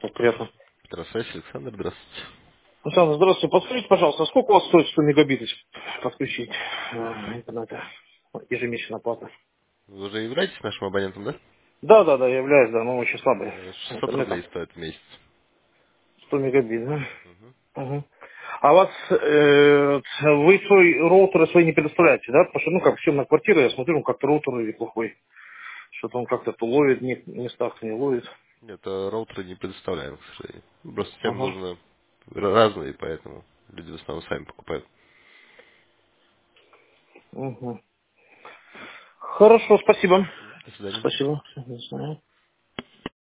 Приятно. Здравствуйте, Александр, здравствуйте. Александр, здравствуйте. Подскажите, пожалуйста, сколько у вас стоит 100 мегабит подключить интернета? Ежемесячная плата. Вы уже являетесь нашим абонентом, да? Да, я являюсь, да, но очень слабый 600 интернетом. рублей стоит в месяц. 100 мегабит, да? Мгм. Угу. А у вас, вы свой роутер свои не предоставляете, да? Потому что, ну, как съемная квартира, я смотрю, как-то роутер или плохой. Что-то он как-то то ловит, в местах не ловит. Нет, роутеры не предоставляем, к сожалению. Просто всем Ага. нужно разные, поэтому люди в основном сами покупают. Угу. Хорошо, спасибо. До свидания. Спасибо. Не знаю.